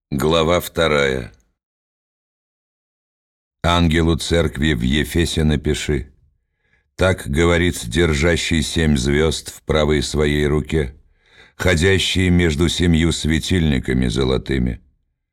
Глава 2. Ангелу церкви в Ефесе напиши: так говорит держащий 7 звезд в правой своей руке, ходящий между 7 светильниками золотыми.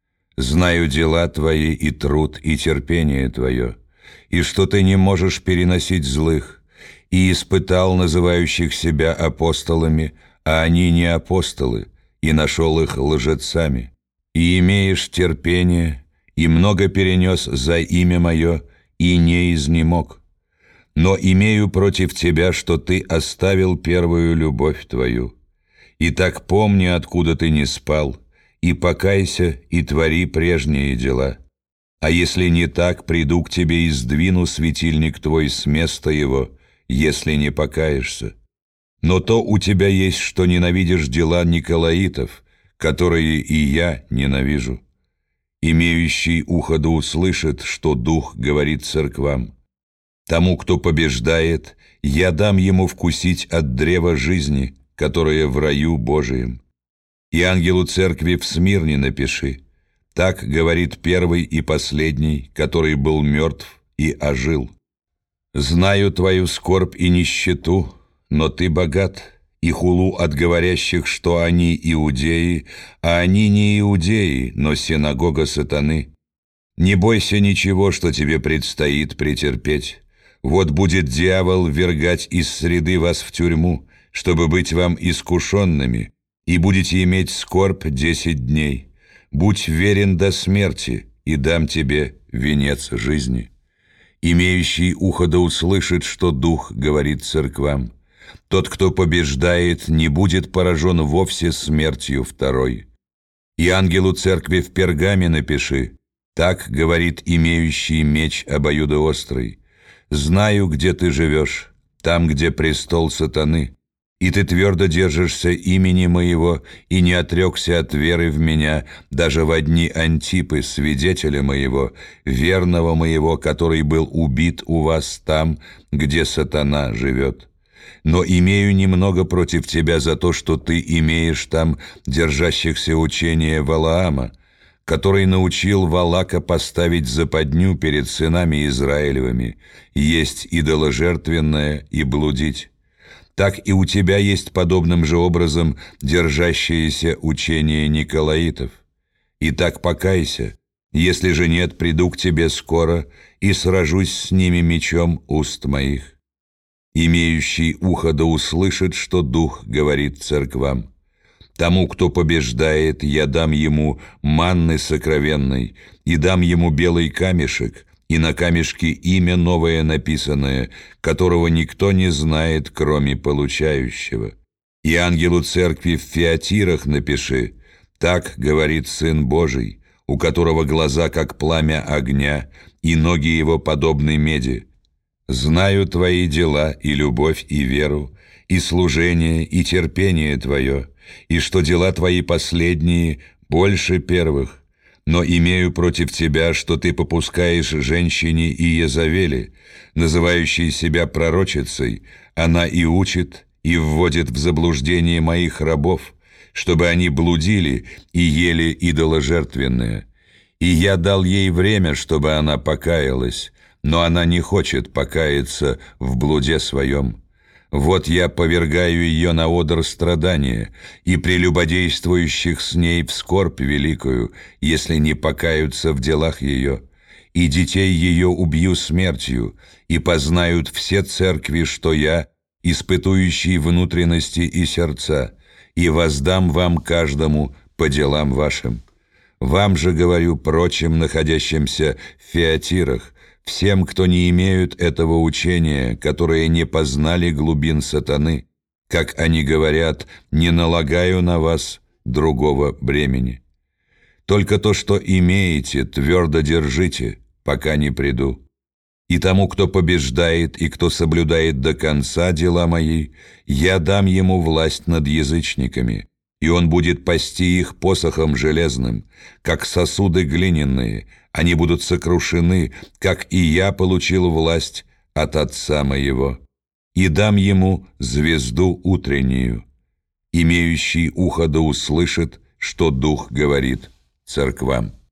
Знаю дела твои, и труд, и терпение твое, и что ты не можешь переносить злых, и испытал называющих себя апостолами, а они не апостолы, и нашел их лжецами. И имеешь терпение, и много перенес за имя мое, и не изнемог. Но имею против тебя, что ты оставил первую любовь твою. Итак, помни, откуда ты не спал, и покайся, и твори прежние дела. А если не так, приду к тебе и сдвину светильник твой с места его, если не покаешься. Но то у тебя есть, что ненавидишь дела николаитов, которые и я ненавижу. Имеющий ухо да услышит, что Дух говорит церквам. Тому, кто побеждает, я дам ему вкусить от древа жизни, которое в раю Божием. И ангелу церкви в Смирне напиши: так говорит первый и последний, который был мертв и ожил. Знаю твою скорбь и нищету, но ты богат, и хулу от говорящих, что они иудеи, а они не иудеи, но синагога сатаны. Не бойся ничего, что тебе предстоит претерпеть. Вот будет дьявол ввергать из среды вас в тюрьму, чтобы быть вам искушенными, и будете иметь скорбь 10 дней. Будь верен до смерти, и дам тебе венец жизни. Имеющий ухо да услышит, что Дух говорит церквам. Тот, кто побеждает, не будет поражен вовсе смертью второй. И ангелу церкви в Пергаме напиши: так говорит имеющий меч обоюдоострый. Знаю, где ты живешь, там, где престол сатаны, и ты твердо держишься имени моего и не отрекся от веры в меня даже во дни Антипы, свидетеля моего, верного моего, который был убит у вас там, где сатана живет. Но имею немного против тебя за то, что ты имеешь там держащихся учения Валаама, который научил Валака поставить западню перед сынами Израилевыми, есть идоложертвенное и блудить. Так и у тебя есть подобным же образом держащееся учение николаитов. Итак, покайся, если же нет, приду к тебе скоро и сражусь с ними мечом уст моих. Имеющий ухо да услышит, что Дух говорит церквам. Тому, кто побеждает, я дам ему манны сокровенной, и дам ему белый камешек, и на камешке имя новое написанное, которого никто не знает, кроме получающего. И ангелу церкви в Фиатирах напиши: так говорит Сын Божий, у которого глаза как пламя огня, и ноги его подобны меди. Знаю твои дела, и любовь, и веру, и служение, и терпение твое, и что дела твои последние больше первых. Но имею против тебя, что ты попускаешь женщине Иезавели, называющей себя пророчицей. Она и учит, и вводит в заблуждение моих рабов, чтобы они блудили и ели идоложертвенное. И я дал ей время, чтобы она покаялась, но она не хочет покаяться в блуде своем. Вот я повергаю ее на одр страдания и прелюбодействующих с ней в скорбь великую, если не покаются в делах ее. И детей ее убью смертью, и познают все церкви, что я, испытующий внутренности и сердца, и воздам вам каждому по делам вашим. Вам же говорю прочим, находящимся в Фиатирах, всем, кто не имеют этого учения, которые не познали глубин сатаны, как они говорят, не налагаю на вас другого бремени. Только то, что имеете, твердо держите, пока не приду. И тому, кто побеждает и кто соблюдает до конца дела мои, я дам ему власть над язычниками, и он будет пасти их посохом железным, как сосуды глиняные. Они будут сокрушены, как и я получил власть от Отца моего. И дам ему звезду утреннюю. Имеющий ухо да услышит, что Дух говорит церквам.